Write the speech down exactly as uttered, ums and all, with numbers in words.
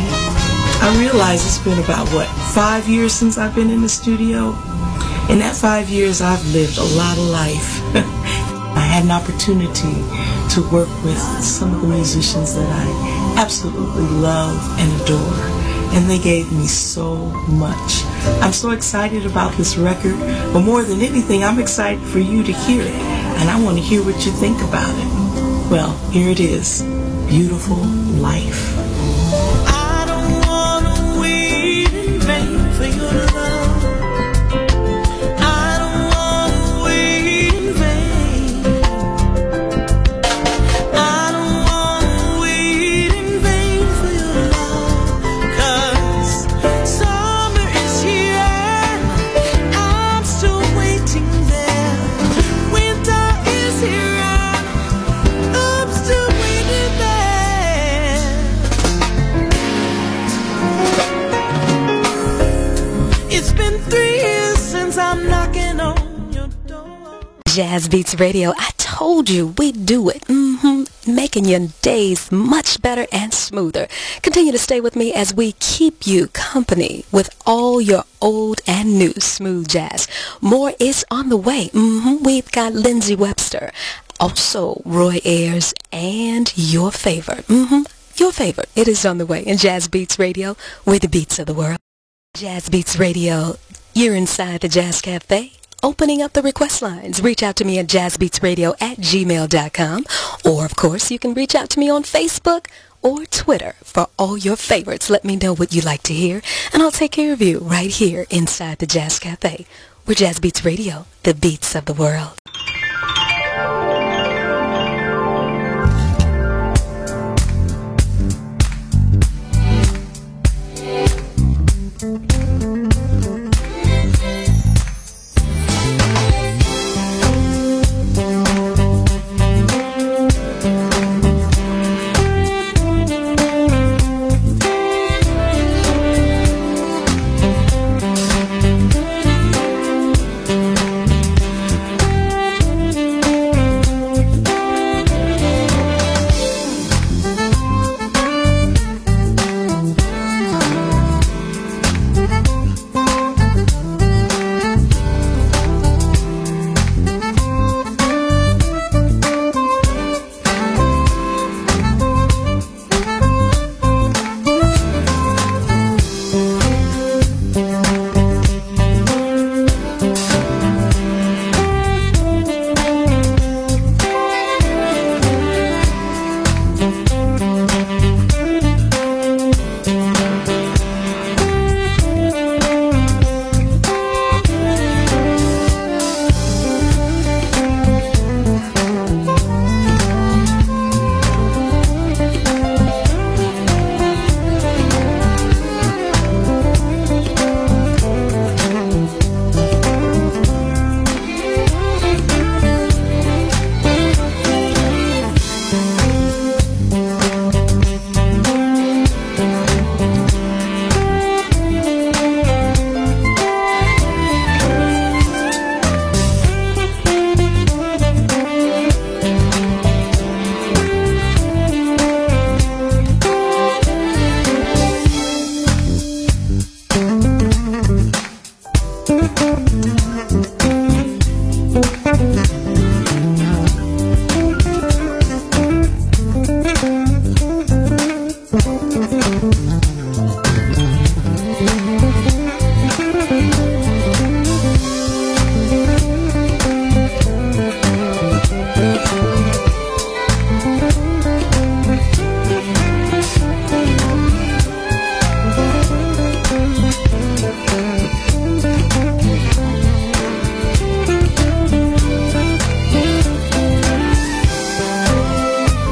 I realize it's been about, what, five years since I've been in the studio? In that five years, I've lived a lot of life. I had an opportunity to work with some of the musicians that I absolutely love and adore, and they gave me so much. I'm so excited about this record, but more than anything, I'm excited for you to hear it, and I want to hear what you think about it. Well, here it is, Beautiful Life. I don't want to wait in vain for your love. Jazz Beats Radio, I told you we'd do it. Mm-hmm. Making your days much better and smoother. Continue to stay with me as we keep you company with all your old and new smooth jazz. More is on the way. Mm-hmm. We've got Lindsey Webster, also Roy Ayers, and your favorite. Mm-hmm. Your favorite. It is on the way in Jazz Beats Radio, with the beats of the world. Jazz Beats Radio, you're inside the Jazz Cafe. Opening up the request lines. Reach out to me at jazzbeatsradio at gmail dot com. Or, of course, you can reach out to me on Facebook or Twitter for all your favorites. Let me know what you like to hear, and I'll take care of you right here inside the Jazz Cafe. We're Jazz Beats Radio, the beats of the world.